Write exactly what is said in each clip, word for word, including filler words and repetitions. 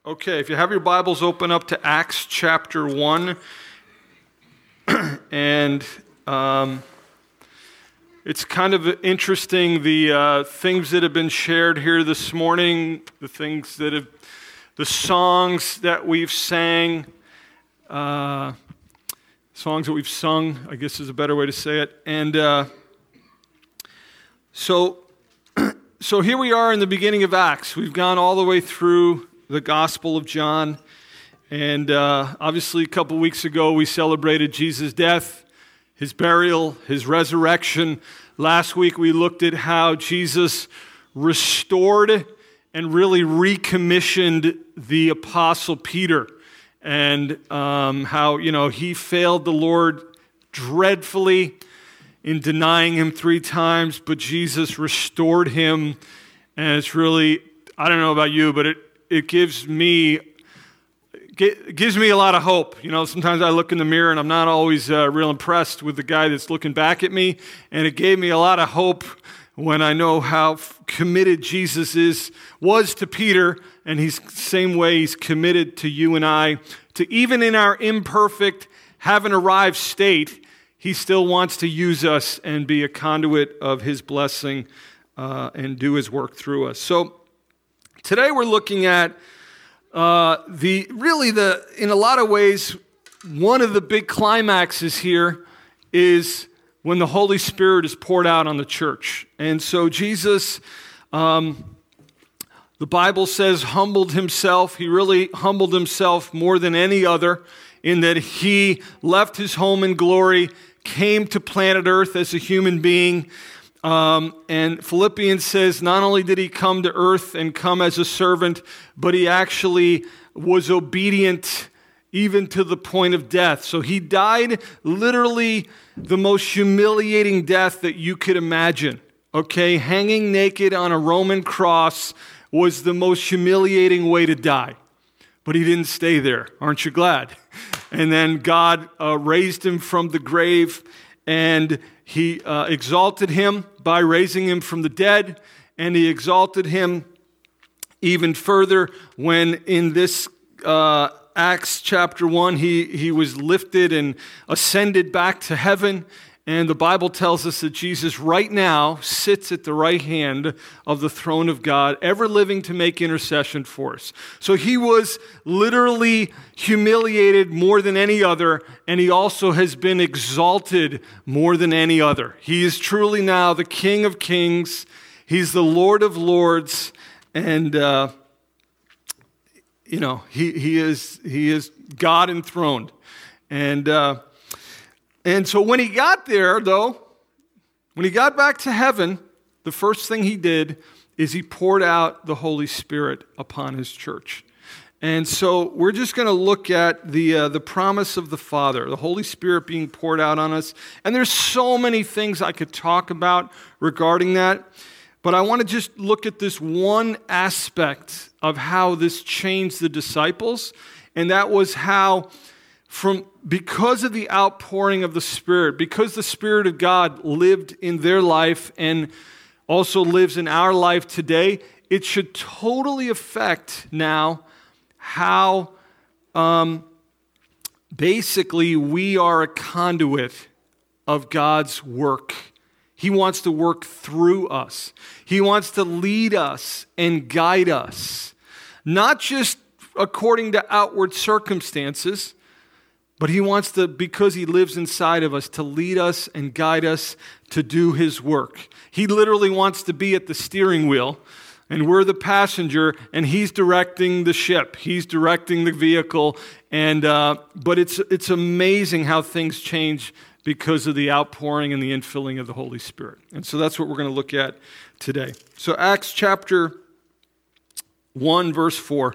Okay, if you have your Bibles, open up to Acts chapter one. and um, it's kind of interesting, the uh, things that have been shared here this morning, the things that have, the songs that we've sang, uh, songs that we've sung, I guess is a better way to say it. And uh, so, so here we are in the beginning of Acts. We've gone all the way through the Gospel of John, and uh, obviously a couple weeks ago we celebrated Jesus' death, his burial, his resurrection. Last week we looked at how Jesus restored and really recommissioned the Apostle Peter, and um, how, you know, he failed the Lord dreadfully in denying him three times, but Jesus restored him, and it's really, I don't know about you, but it It gives me it gives me a lot of hope. You know, sometimes I look in the mirror and I'm not always uh, real impressed with the guy that's looking back at me. And it gave me a lot of hope when I know how committed Jesus is was to Peter, and he's the same way he's committed to you and I. To even in our imperfect, haven't arrived state, he still wants to use us and be a conduit of his blessing uh, and do his work through us. So today we're looking at uh, the, really the, in a lot of ways, one of the big climaxes here is when the Holy Spirit is poured out on the church. And so Jesus, um, the Bible says, humbled himself. He really humbled himself more than any other, in that he left his home in glory, came to planet Earth as a human being. Um, and Philippians says not only did he come to earth and come as a servant, but he actually was obedient even to the point of death. So he died literally the most humiliating death that you could imagine. Okay, hanging naked on a Roman cross was the most humiliating way to die. But he didn't stay there. Aren't you glad? And then God uh, raised him from the grave, and he uh, exalted him by raising him from the dead, and he exalted him even further when in this uh, Acts chapter one, he, he was lifted and ascended back to heaven. And the Bible tells us that Jesus right now sits at the right hand of the throne of God, ever living to make intercession for us. So he was literally humiliated more than any other, and he also has been exalted more than any other. He is truly now the King of Kings. He's the Lord of Lords, and uh, you know he he is he is God enthroned, and. Uh, And so when he got there, though, when he got back to heaven, the first thing he did is he poured out the Holy Spirit upon his church. And so we're just going to look at the uh, the promise of the Father, the Holy Spirit being poured out on us. And there's so many things I could talk about regarding that, but I want to just look at this one aspect of how this changed the disciples, and that was how From because of the outpouring of the Spirit, because the Spirit of God lived in their life and also lives in our life today, it should totally affect now how um, basically we are a conduit of God's work. He wants to work through us. He wants to lead us and guide us, not just according to outward circumstances, but he wants to, because he lives inside of us, to lead us and guide us to do his work. He literally wants to be at the steering wheel, and we're the passenger, and he's directing the ship. He's directing the vehicle. And uh, but it's it's amazing how things change because of the outpouring and the infilling of the Holy Spirit. And so that's what we're going to look at today. So Acts chapter one, verse four.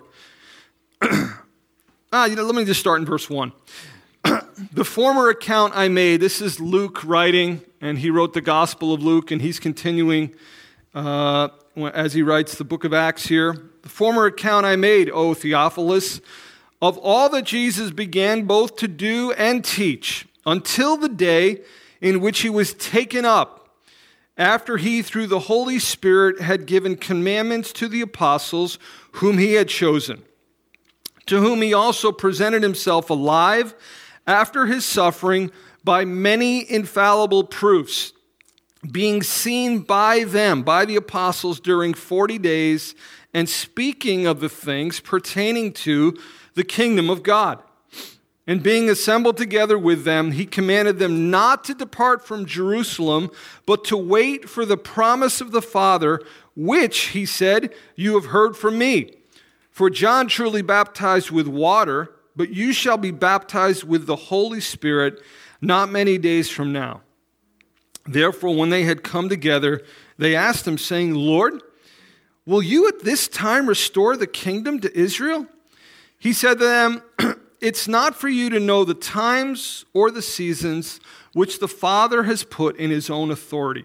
ah, you know, let me just start in verse one. The former account I made, this is Luke writing, and he wrote the Gospel of Luke, and he's continuing uh, as he writes the book of Acts here. The former account I made, O Theophilus, of all that Jesus began both to do and teach, until the day in which he was taken up, after he, through the Holy Spirit, had given commandments to the apostles whom he had chosen. to whom he also presented himself alive after his suffering by many infallible proofs, being seen by them, by the apostles, during forty days, and speaking of the things pertaining to the kingdom of God. And being assembled together with them, he commanded them not to depart from Jerusalem, but to wait for the promise of the Father, which, he said, you have heard from me. For John truly baptized with water, but you shall be baptized with the Holy Spirit not many days from now. Therefore, when they had come together, they asked him, saying, Lord, will you at this time restore the kingdom to Israel? He said to them, it's not for you to know the times or the seasons which the Father has put in his own authority,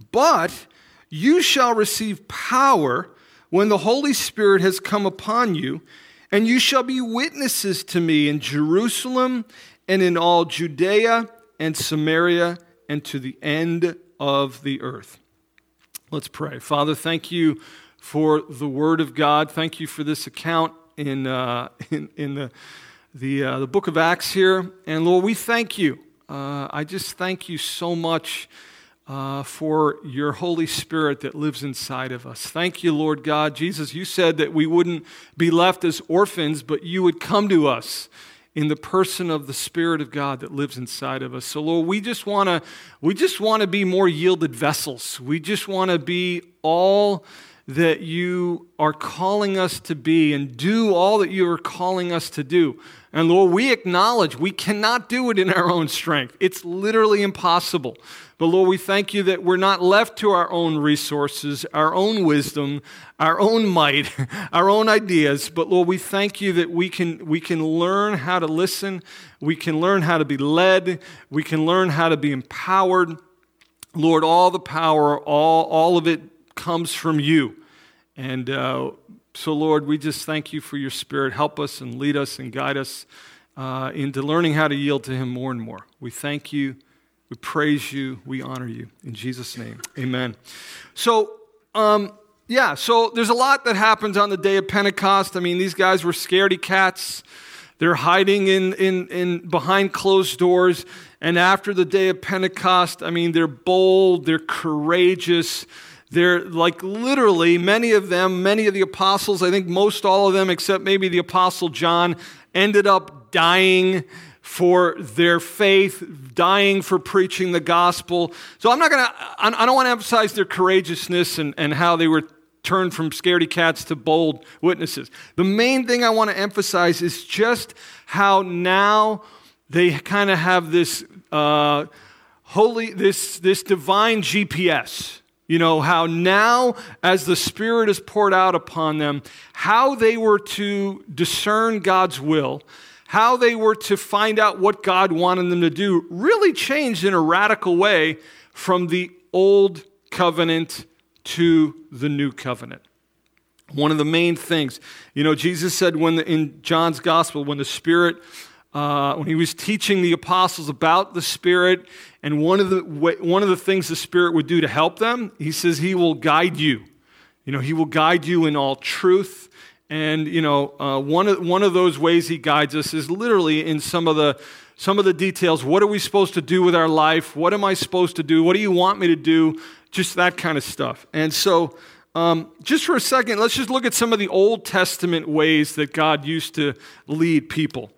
but you shall receive power when the Holy Spirit has come upon you, and you shall be witnesses to me in Jerusalem and in all Judea and Samaria and to the end of the earth. Let's pray. Father, thank you for the Word of God. Thank you for this account in uh, in, in the the uh, the book of Acts here. And Lord, we thank you. Uh, I just thank you so much uh, for your Holy Spirit that lives inside of us. Thank you, Lord God. Jesus, you said that we wouldn't be left as orphans, but you would come to us in the person of the Spirit of God that lives inside of us. So, Lord, we just want to we just want to be more yielded vessels. We just want to be all that you are calling us to be and do all that you are calling us to do. And Lord, we acknowledge we cannot do it in our own strength. It's literally impossible. But Lord, we thank you that we're not left to our own resources, our own wisdom, our own might, our own ideas. But Lord, we thank you that we can we can learn how to listen. We can learn how to be led. We can learn how to be empowered. Lord, all the power, all, all of it comes from you. And uh, so, Lord, we just thank you for your Spirit. Help us and lead us and guide us uh, into learning how to yield to him more and more. We thank you. We praise you. We honor you. In Jesus' name, amen. So, um, yeah, so there's a lot that happens on the day of Pentecost. I mean, these guys were scaredy cats. They're hiding in, in, in behind closed doors. And after the day of Pentecost, I mean, they're bold, they're courageous. They're like literally, many of them, many of the apostles, I think most all of them, except maybe the apostle John, ended up dying for their faith, dying for preaching the gospel. So I'm not going to, I don't want to emphasize their courageousness and, and how they were turned from scaredy cats to bold witnesses. The main thing I want to emphasize is just how now they kind of have this uh, holy, this, this divine G P S. You know, how now, as the Spirit is poured out upon them, how they were to discern God's will, how they were to find out what God wanted them to do, really changed in a radical way from the old covenant to the new covenant. One of the main things, you know, Jesus said when the, in John's Gospel, when the Spirit, uh, when he was teaching the apostles about the Spirit, and one of the one of the things the Spirit would do to help them, he says he will guide you. You know, he will guide you in all truth. And you know, uh, one of one of those ways he guides us is literally in some of the some of the details. What are we supposed to do with our life? What am I supposed to do? What do you want me to do? Just that kind of stuff. And so, um, just for a second, let's just look at some of the Old Testament ways that God used to lead people.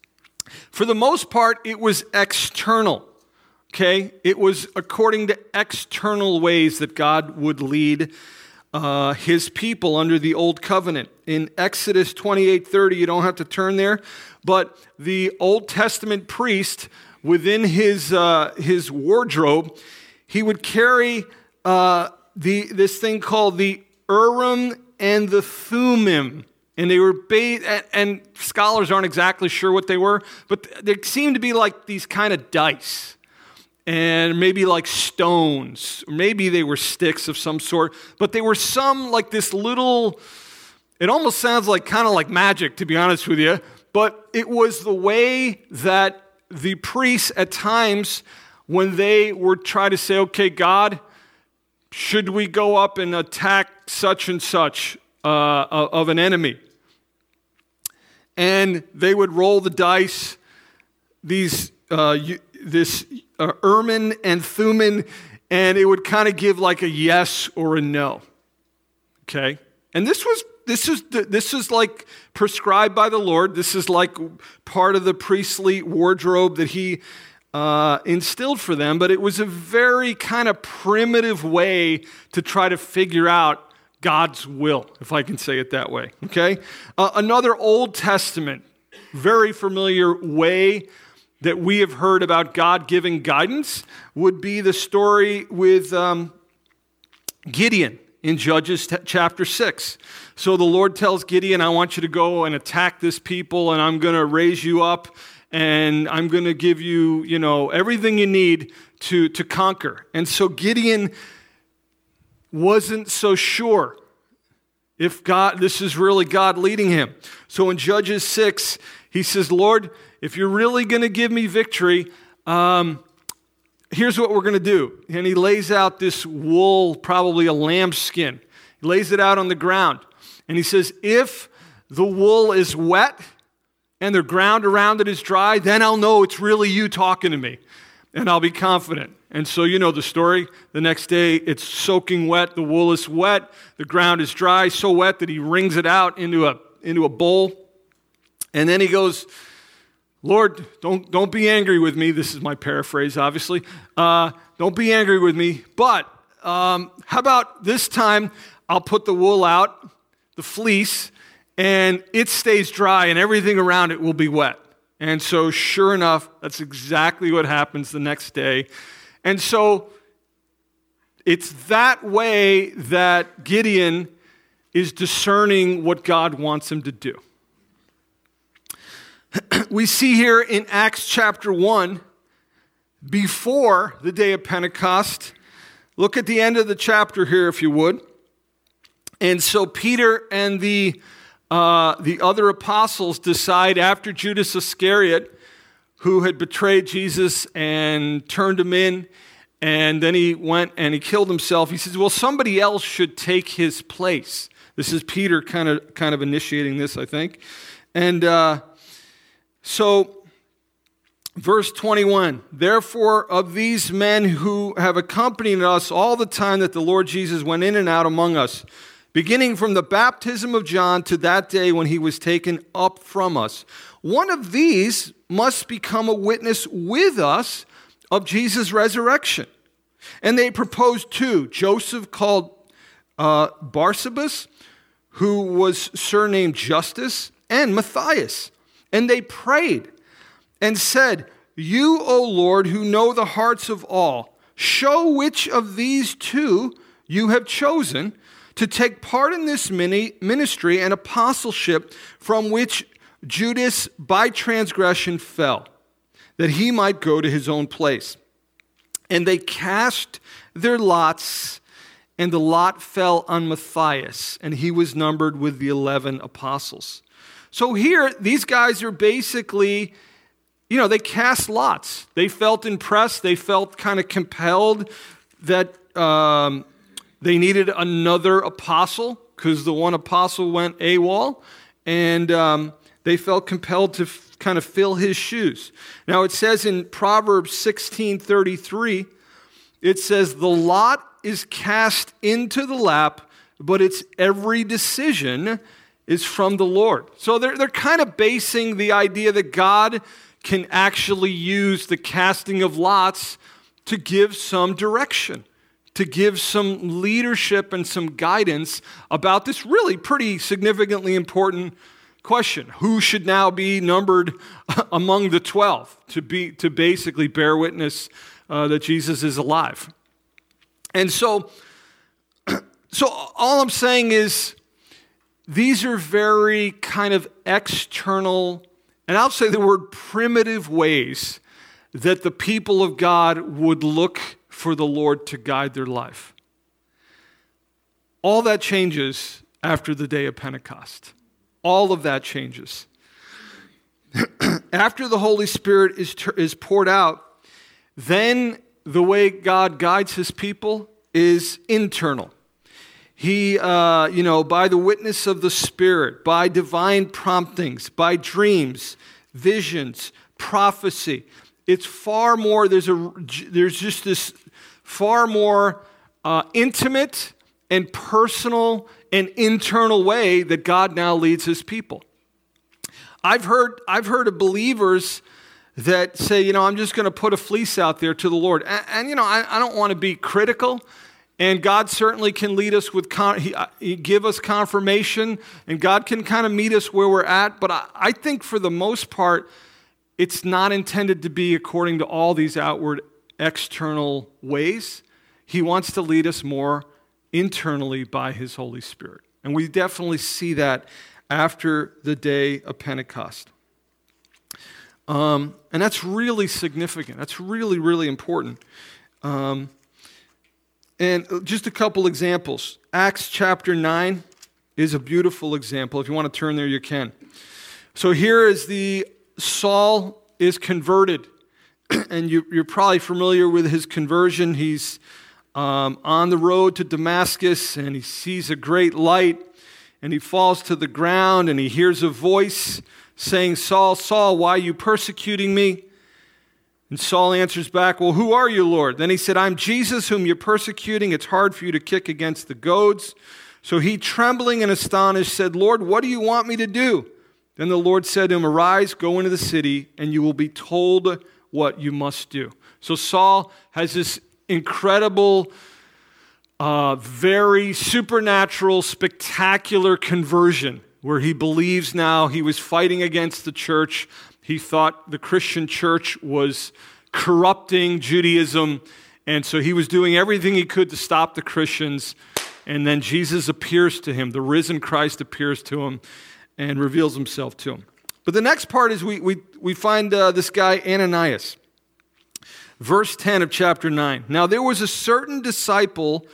For the most part, it was external. Okay, it was according to external ways that God would lead uh, his people under the old covenant. In Exodus twenty-eight thirty, you don't have to turn there, but the Old Testament priest, within his uh, his wardrobe, he would carry uh, the this thing called the Urim and the Thummim. And they were, ba- and scholars aren't exactly sure what they were, but they seemed to be like these kind of dice. And maybe like stones, maybe they were sticks of some sort, but they were some like this little, it almost sounds like kind of like magic, to be honest with you, but it was the way that the priests at times, when they would try to say, okay, God, should we go up and attack such and such uh, of an enemy? and they would roll the dice, these uh, this uh, Urim and Thummim, and it would kind of give like a yes or a no. Okay, and this was this is this is like prescribed by the Lord. This is like part of the priestly wardrobe that He uh, instilled for them. But it was a very kind of primitive way to try to figure out God's will, if I can say it that way. Okay, uh, another Old Testament, very familiar way that we have heard about God giving guidance would be the story with um, Gideon in Judges t- chapter six. So the Lord tells Gideon, I want you to go and attack this people, and I'm going to raise you up, and I'm going to give you, you know, everything you need to, to conquer. And so Gideon wasn't so sure if God, this is really God leading him. So in Judges six, he says, Lord, if you're really going to give me victory, um, here's what we're going to do. And he lays out this wool, probably a lamb's skin. He lays it out on the ground. And he says, if the wool is wet and the ground around it is dry, then I'll know it's really you talking to me. And I'll be confident. And so you know the story. The next day, it's soaking wet. The wool is wet. The ground is dry, so wet that he wrings it out into a, into a bowl. And then he goes, Lord, don't, don't be angry with me. This is my paraphrase, obviously. Uh, don't be angry with me. But um, how about this time I'll put the wool out, the fleece, and it stays dry, and everything around it will be wet. And so sure enough, that's exactly what happens the next day. And so it's that way that Gideon is discerning what God wants him to do. We see here in Acts chapter one, before the day of Pentecost, look at the end of the chapter here if you would. And so Peter and the Uh, the other apostles decide after Judas Iscariot, who had betrayed Jesus and turned him in, and then he went and he killed himself. He says, well, somebody else should take his place. This is Peter kind of kind of initiating this, I think. And uh, so, verse twenty-one, therefore of these men who have accompanied us all the time that the Lord Jesus went in and out among us, beginning from the baptism of John to that day when he was taken up from us. One of these must become a witness with us of Jesus' resurrection. And they proposed two, Joseph called uh, Barsabas, who was surnamed Justus, and Matthias. And they prayed and said, you, O Lord, who know the hearts of all, show which of these two you have chosen to take part in this ministry and apostleship from which Judas by transgression fell, that he might go to his own place. And they cast their lots, and the lot fell on Matthias, and he was numbered with the eleven apostles. So here, these guys are basically, you know, they cast lots. They felt impressed. They felt kind of compelled that Um, They needed another apostle because the one apostle went AWOL, and um, they felt compelled to f- kind of fill his shoes. Now it says in Proverbs sixteen thirty-three, it says, the lot is cast into the lap, but its every decision is from the Lord. So they're, they're kind of basing the idea that God can actually use the casting of lots to give some direction, to give some leadership and some guidance about this really pretty significantly important question. Who should now be numbered among the twelve to be to basically bear witness uh, that Jesus is alive? And so, so all I'm saying is these are very kind of external, and I'll say the word primitive ways that the people of God would look for the Lord to guide their life. All that changes after the day of Pentecost. All of that changes. After the Holy Spirit is, is poured out, then the way God guides his people is internal. He, uh, you know, by the witness of the Spirit, by divine promptings, by dreams, visions, prophecy. It's far more, there's a, there's just this far more uh, intimate and personal and internal way that God now leads his people. I've heard, I've heard of believers that say, you know, I'm just going to put a fleece out there to the Lord. And, and you know, I, I don't want to be critical. And God certainly can lead us with, con- he, he give us confirmation, and God can kind of meet us where we're at. But I, I think for the most part, it's not intended to be according to all these outward external ways. He wants to lead us more internally by his Holy Spirit. And we definitely see that after the day of Pentecost. Um, and that's really significant. That's really, really important. Um, and just a couple examples. Acts chapter nine is a beautiful example. If you want to turn there, you can. So here is the Saul is converted. And you, you're probably familiar with his conversion. He's um, on the road to Damascus, and he sees a great light, and he falls to the ground, and he hears a voice saying, Saul, Saul, why are you persecuting me? And Saul answers back, well, who are you, Lord? Then he said, I'm Jesus whom you're persecuting. It's hard for you to kick against the goads. So he, trembling and astonished, said, Lord, what do you want me to do? Then the Lord said to him, arise, go into the city, and you will be told what you must do. So Saul has this incredible, uh, very supernatural, spectacular conversion where he believes now he was fighting against the church. He thought the Christian church was corrupting Judaism, and so he was doing everything he could to stop the Christians. And then Jesus appears to him. The risen Christ appears to him and reveals himself to him. But the next part is we we, we find uh, this guy Ananias. Verse ten of chapter nine. Now there was a certain disciple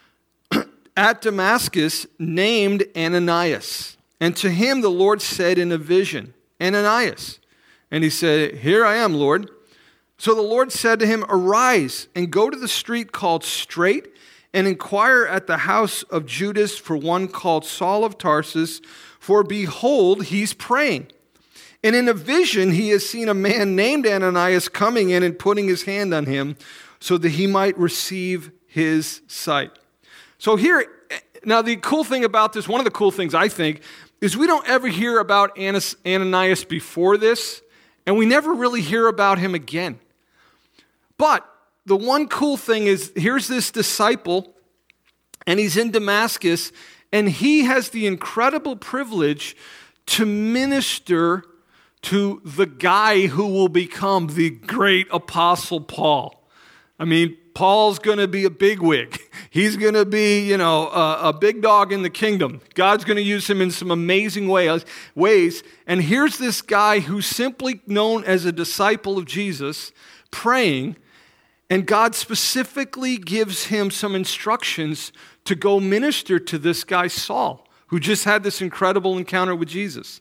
at Damascus named Ananias. And to him the Lord said in a vision, Ananias. And he said, here I am, Lord. So the Lord said to him, arise and go to the street called Straight and inquire at the house of Judas for one called Saul of Tarsus, for behold, he's praying. And in a vision he has seen a man named Ananias coming in and putting his hand on him so that he might receive his sight. So here, now the cool thing about this, one of the cool things I think, is we don't ever hear about Ananias before this, and we never really hear about him again. But the one cool thing is, here's this disciple, and he's in Damascus, and he has the incredible privilege to minister to the guy who will become the great apostle Paul. I mean, Paul's going to be a bigwig. He's going to be, you know, a, a big dog in the kingdom. God's going to use him in some amazing ways, ways. And here's this guy who's simply known as a disciple of Jesus, praying, and God specifically gives him some instructions to go minister to this guy Saul, who just had this incredible encounter with Jesus.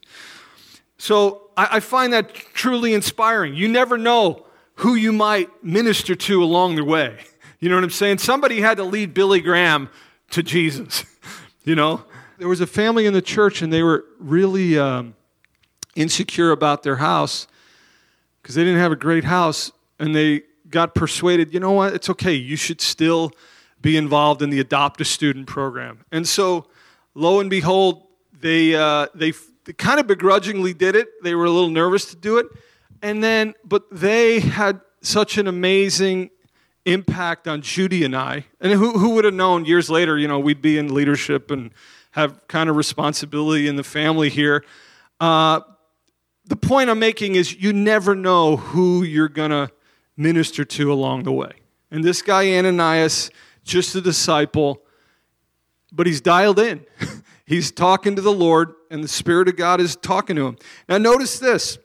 So I, I find that truly inspiring. You never know who you might minister to along the way. You know what I'm saying? Somebody had to lead Billy Graham to Jesus, you know? There was a family in the church, and they were really um, insecure about their house because they didn't have a great house, and they got persuaded, you know what, it's okay, you should still be involved in the Adopt a Student program. And so, lo and behold, they, uh, they, they kind of begrudgingly did it. They were a little nervous to do it. And then, but they had such an amazing impact on Judy and I. And who, who would have known years later, you know, we'd be in leadership and have kind of responsibility in the family here. Uh, the point I'm making is you never know who you're going to minister to along the way. And this guy Ananias, just a disciple, but he's dialed in. He's talking to the Lord, and the Spirit of God is talking to him. Now notice this.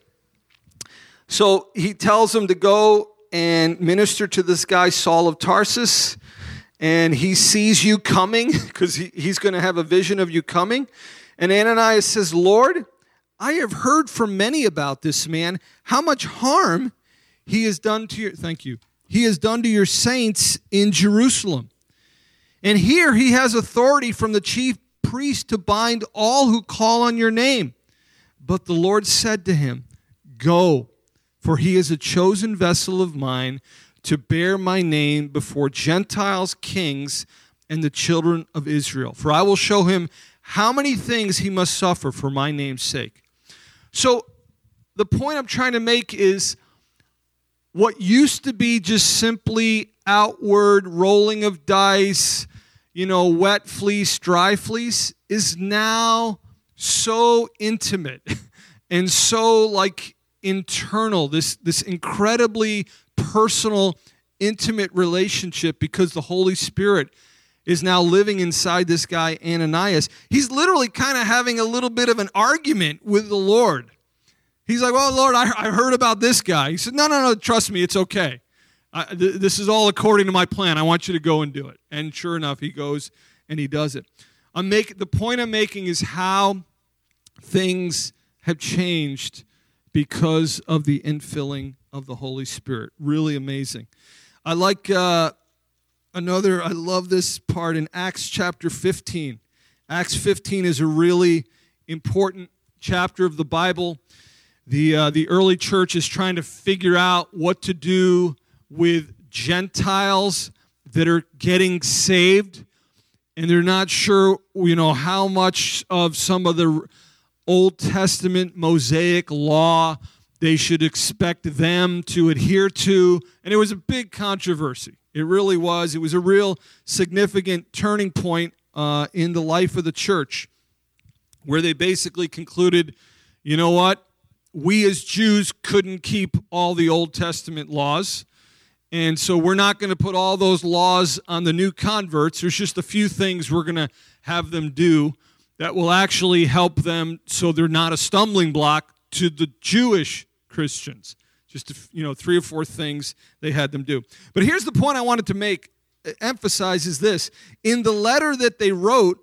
So he tells him to go and minister to this guy, Saul of Tarsus, and he sees you coming because he, he's going to have a vision of you coming. And Ananias says, Lord, I have heard from many about this man, how much harm he has done to your, thank you, he has done to your saints in Jerusalem. And here he has authority from the chief priest to bind all who call on your name. But the Lord said to him, go, for he is a chosen vessel of mine to bear my name before Gentiles, kings, and the children of Israel. For I will show him how many things he must suffer for my name's sake. So the point I'm trying to make is what used to be just simply outward rolling of dice, you know, wet fleece, dry fleece, is now so intimate and so like internal, this, this incredibly personal, intimate relationship because the Holy Spirit is now living inside this guy, Ananias. He's literally kind of having a little bit of an argument with the Lord. He's like, well, Lord, I, I heard about this guy. He said, no, no, no, trust me, it's okay. I, th- this is all according to my plan. I want you to go and do it. And sure enough, he goes and he does it. I'm make, the point I'm making is how things have changed because of the infilling of the Holy Spirit. Really amazing. I like uh, another, I love this part in Acts chapter fifteen. Acts fifteen is a really important chapter of the Bible. The, uh, the early church is trying to figure out what to do with Gentiles that are getting saved, and they're not sure, you know, how much of some of the Old Testament Mosaic law they should expect them to adhere to. And it was a big controversy. It really was. It was a real significant turning point uh, in the life of the church, where they basically concluded, you know what? We as Jews couldn't keep all the Old Testament laws, and so we're not going to put all those laws on the new converts. There's just a few things we're going to have them do that will actually help them so they're not a stumbling block to the Jewish Christians. Just, you know, three or four things they had them do. But here's the point I wanted to make, emphasize is this. In the letter that they wrote,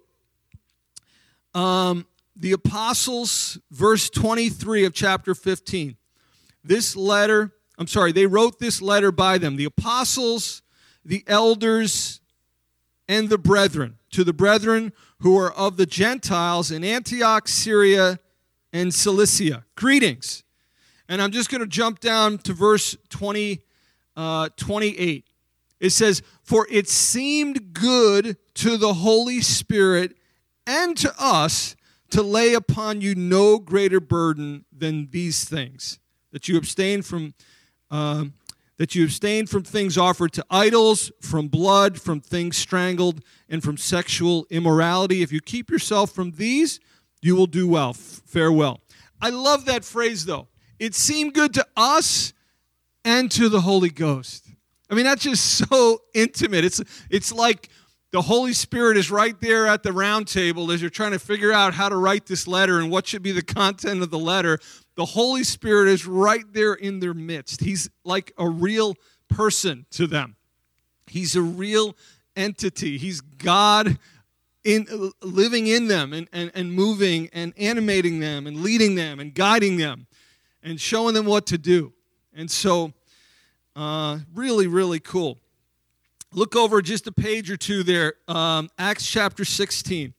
um, the apostles, verse twenty-three of chapter fifteen, this letter, I'm sorry, they wrote this letter by them, the apostles, the elders, and the brethren, to the brethren who are of the Gentiles in Antioch, Syria, and Cilicia. Greetings. And I'm just going to jump down to verse twenty, uh, twenty-eight. It says, for it seemed good to the Holy Spirit and to us to lay upon you no greater burden than these things, that you abstain from uh, that you abstain from things offered to idols, from blood, from things strangled, and from sexual immorality. If you keep yourself from these, you will do well. Farewell. I love that phrase, though. It seemed good to us and to the Holy Ghost. I mean, that's just so intimate. It's it's like the Holy Spirit is right there at the round table as you're trying to figure out how to write this letter and what should be the content of the letter. The Holy Spirit is right there in their midst. He's like a real person to them. He's a real entity. He's God in living in them and, and, and moving and animating them and leading them and guiding them and showing them what to do. And so, uh, really, really cool. Look over just a page or two there. Um, Acts chapter sixteen,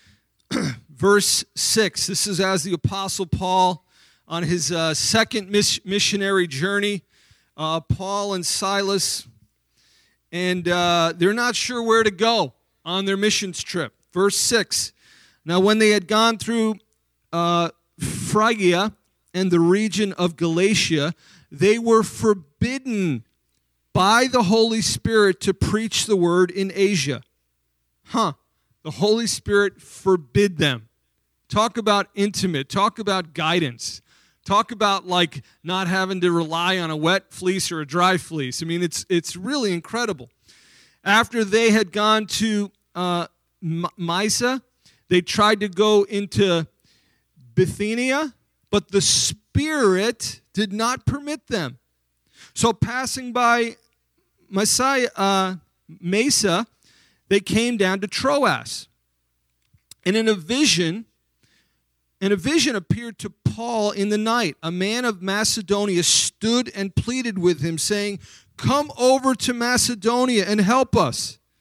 verse six. This is as the Apostle Paul on his uh, second miss- missionary journey. Uh, Paul and Silas, and uh, they're not sure where to go on their missions trip. Verse six. Now when they had gone through uh, Phrygia and the region of Galatia, they were forbidden by the Holy Spirit to preach the word in Asia. Huh. The Holy Spirit forbid them. Talk about intimate. Talk about guidance. Talk about like not having to rely on a wet fleece or a dry fleece. I mean, it's it's really incredible. After they had gone to uh, Mysia, they tried to go into Bithynia, but the Spirit did not permit them. So passing by Messiah, uh, Mesa, they came down to Troas. And in a vision, and a vision appeared to Paul in the night. A man of Macedonia stood and pleaded with him, saying, come over to Macedonia and help us.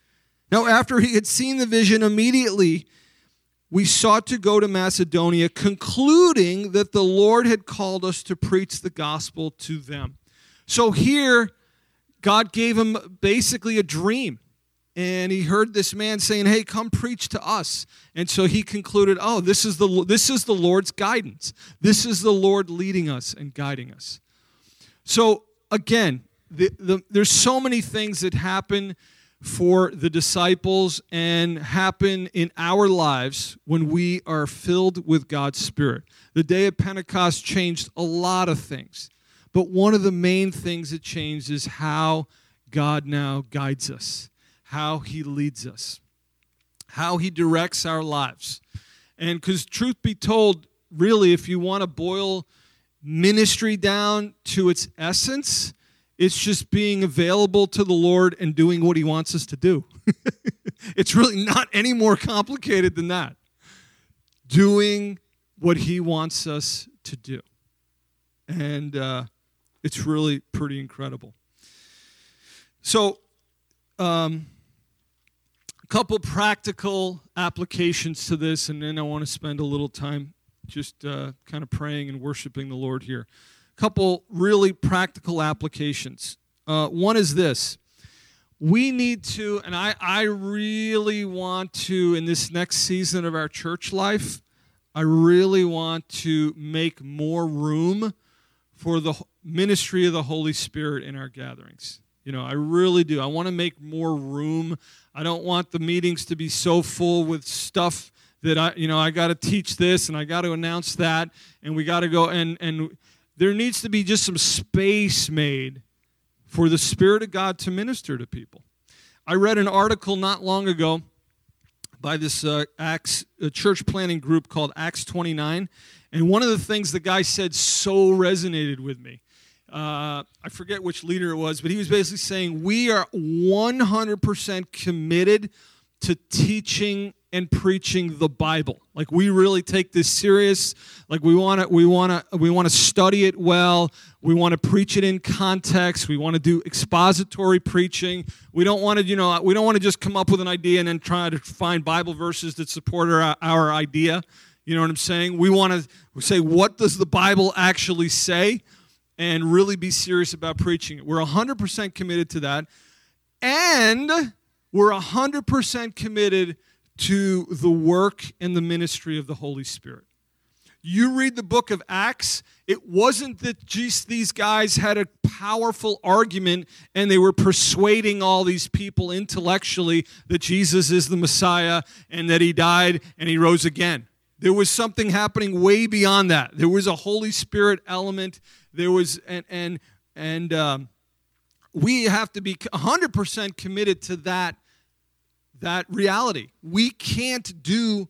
Now, after he had seen the vision, immediately we sought to go to Macedonia, concluding that the Lord had called us to preach the gospel to them. So here, God gave him basically a dream. And he heard this man saying, hey, come preach to us. And so he concluded, oh, this is the this is the Lord's guidance. This is the Lord leading us and guiding us. So again, the, the, there's so many things that happen for the disciples and happen in our lives when we are filled with God's Spirit. The day of Pentecost changed a lot of things. But one of the main things that changed is how God now guides us, how he leads us, how he directs our lives. And because truth be told, really, if you want to boil ministry down to its essence, it's just being available to the Lord and doing what he wants us to do. It's really not any more complicated than that. Doing what he wants us to do. And uh, it's really pretty incredible. So, um, a couple practical applications to this, and then I want to spend a little time just uh, kind of praying and worshiping the Lord here. A couple really practical applications. Uh, one is this. We need to, and I, I really want to, in this next season of our church life, I really want to make more room for the ministry of the Holy Spirit in our gatherings. You know, I really do. I want to make more room. I don't want the meetings to be so full with stuff that I, you know, I got to teach this and I got to announce that and we got to go and and there needs to be just some space made for the Spirit of God to minister to people. I read an article not long ago by this uh, Acts uh, church planning group called Acts twenty-nine, and one of the things the guy said so resonated with me. Uh, I forget which leader it was, but he was basically saying we are one hundred percent committed to teaching and preaching the Bible. Like we really take this serious. Like we want to, we want to, we want to study it well. We want to preach it in context. We want to do expository preaching. We don't want to, you know, we don't want to just come up with an idea and then try to find Bible verses that support our, our idea. You know what I'm saying? We want to say, what does the Bible actually say? And really be serious about preaching it. We're one hundred percent committed to that. And we're one hundred percent committed to the work and the ministry of the Holy Spirit. You read the book of Acts, it wasn't that just these guys had a powerful argument and they were persuading all these people intellectually that Jesus is the Messiah and that he died and he rose again. There was something happening way beyond that. There was a Holy Spirit element. There was, and and and um, we have to be one hundred percent committed to that, that reality. We can't do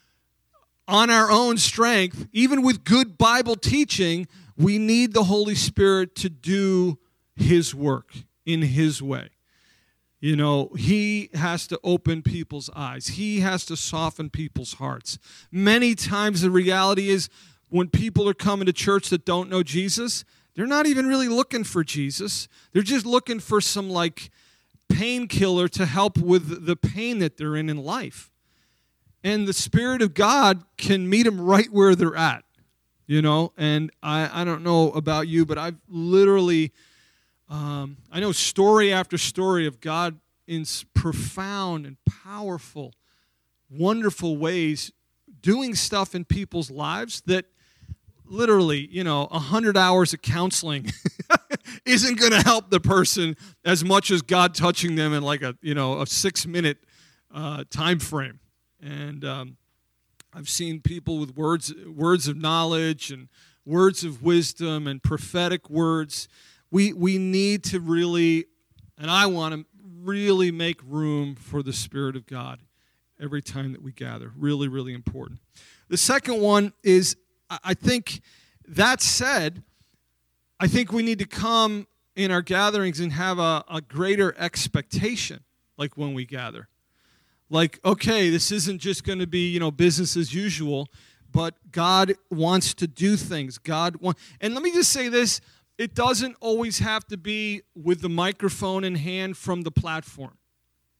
on our own strength, even with good Bible teaching, we need the Holy Spirit to do his work in his way. You know, he has to open people's eyes. He has to soften people's hearts. Many times the reality is when people are coming to church that don't know Jesus, they're not even really looking for Jesus. They're just looking for some like painkiller to help with the pain that they're in in life. And the Spirit of God can meet them right where they're at, you know. And I, I don't know about you, but I've literally... Um, I know story after story of God in profound and powerful, wonderful ways doing stuff in people's lives that literally, you know, one hundred hours of counseling isn't going to help the person as much as God touching them in like a, you know, a six-minute uh, time frame. And um, I've seen people with words, words of knowledge and words of wisdom and prophetic words. We we need to really, and I want to really make room for the Spirit of God every time that we gather. Really, really important. The second one is, I think, that said, I think we need to come in our gatherings and have a, a greater expectation, like when we gather. Like, okay, this isn't just going to be, you know, business as usual, but God wants to do things. God wants, and let me just say this. It doesn't always have to be with the microphone in hand from the platform,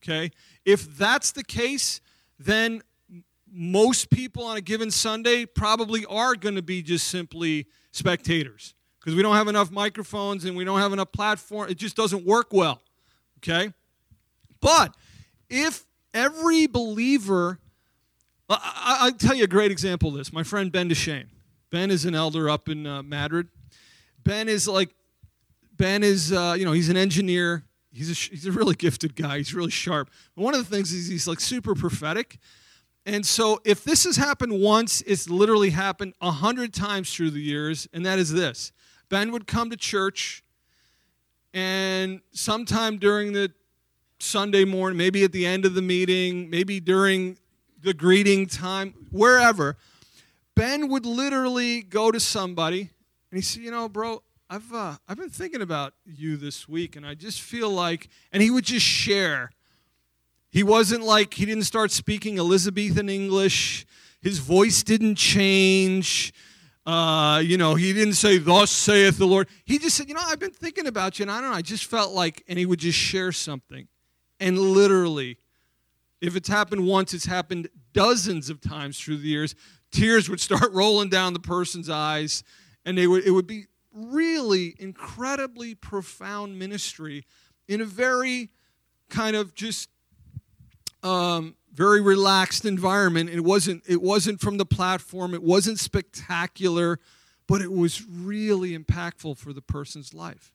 okay? If that's the case, then most people on a given Sunday probably are going to be just simply spectators because we don't have enough microphones and we don't have enough platform. It just doesn't work well, okay? But if every believer, I, I, I'll tell you a great example of this. My friend Ben DeShane. Ben is an elder up in uh, Madrid. Ben is like, Ben is, uh, you know, he's an engineer. He's a, he's a really gifted guy. He's really sharp. But one of the things is he's like super prophetic. And so if this has happened once, it's literally happened a hundred times through the years, and that is this. Ben would come to church, and sometime during the Sunday morning, maybe at the end of the meeting, maybe during the greeting time, wherever, Ben would literally go to somebody, and he'd say, you know, bro, I've uh, I've been thinking about you this week, and I just feel like, and he would just share. He wasn't like, he didn't start speaking Elizabethan English. His voice didn't change. Uh, you know, he didn't say, thus saith the Lord. He just said, you know, I've been thinking about you, and I don't know, I just felt like, and he would just share something. And literally, if it's happened once, it's happened dozens of times through the years. Tears would start rolling down the person's eyes, and they would it would be really incredibly profound ministry in a very kind of just um, very relaxed environment. It wasn't it wasn't from the platform. It wasn't spectacular, but it was really impactful for the person's life.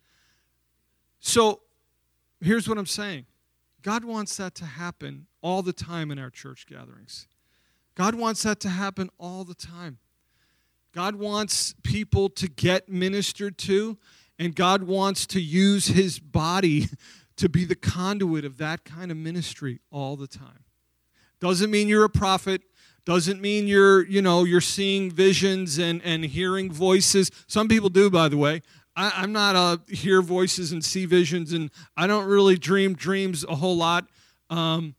So here's what I'm saying. God wants that to happen all the time in our church gatherings. God wants that to happen all the time. God wants people to get ministered to, and God wants to use his body to be the conduit of that kind of ministry all the time. Doesn't mean you're a prophet. Doesn't mean you're, you know, you're seeing visions and, and hearing voices. Some people do, by the way. I, I'm not a hear voices and see visions, and I don't really dream dreams a whole lot. Um,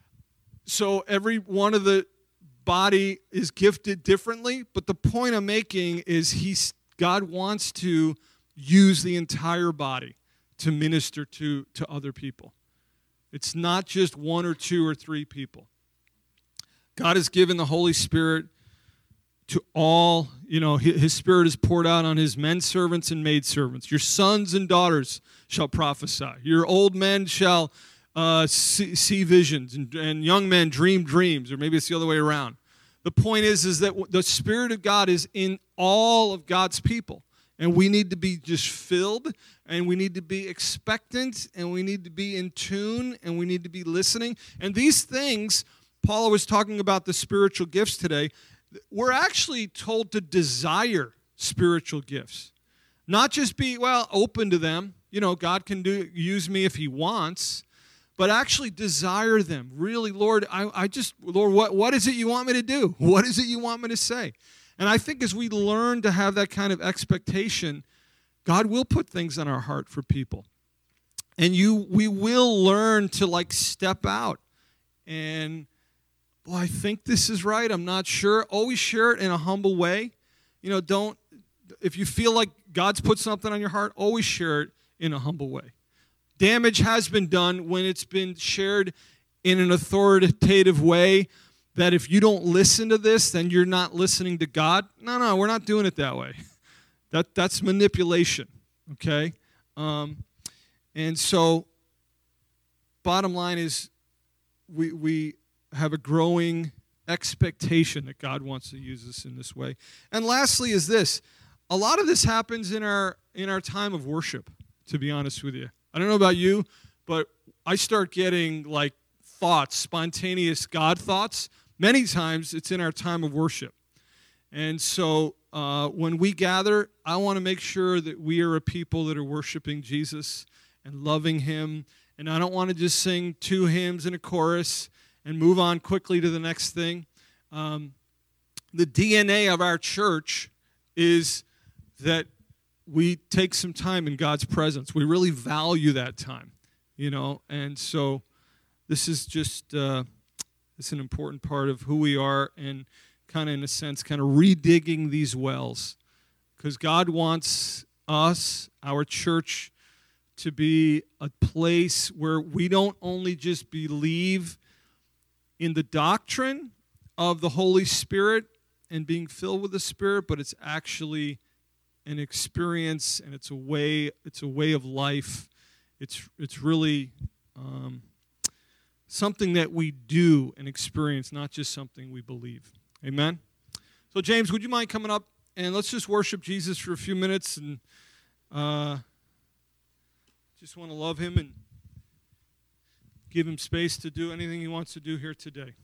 so every one of the body is gifted differently, but the point I'm making is he's God wants to use the entire body to minister to, to other people. It's not just one or two or three people. God has given the Holy Spirit to all, you know, his Spirit is poured out on his men servants and maid servants. Your sons and daughters shall prophesy. Your old men shall uh, see, see visions, and, and young men dream dreams, or maybe it's the other way around. The point is, is that the Spirit of God is in all of God's people, and we need to be just filled, and we need to be expectant, and we need to be in tune, and we need to be listening. And these things, Paula was talking about the spiritual gifts today. We're actually told to desire spiritual gifts, not just be, well, open to them. You know, God can do use me if he wants, but actually desire them. Really, Lord, I, I just, Lord, what, what is it you want me to do? What is it you want me to say? And I think as we learn to have that kind of expectation, God will put things on our heart for people. And you, we will learn to like step out and, well, I think this is right. I'm not sure. Always share it in a humble way. You know, don't, if you feel like God's put something on your heart, always share it in a humble way. Damage has been done when it's been shared in an authoritative way that if you don't listen to this, then you're not listening to God. No, no, we're not doing it that way. That That's manipulation, okay? Um, and so, bottom line is we we have a growing expectation that God wants to use us in this way. And lastly is this. A lot of this happens in our in our time of worship, to be honest with you. I don't know about you, but I start getting like thoughts, spontaneous God thoughts. Many times it's in our time of worship. And so uh, when we gather, I want to make sure that we are a people that are worshiping Jesus and loving him. And I don't want to just sing two hymns and a chorus and move on quickly to the next thing. Um, the D N A of our church is that we take some time in God's presence. We really value that time, you know. And so this is just uh, it's an important part of who we are, and kind of in a sense, kind of redigging these wells, because God wants us, our church, to be a place where we don't only just believe in the doctrine of the Holy Spirit and being filled with the Spirit, but it's actually an experience, and it's a way. It's a way of life. It's it's really um, something that we do and experience, not just something we believe. Amen. So, James, would you mind coming up and let's just worship Jesus for a few minutes, and uh, just want to love him and give him space to do anything he wants to do here today.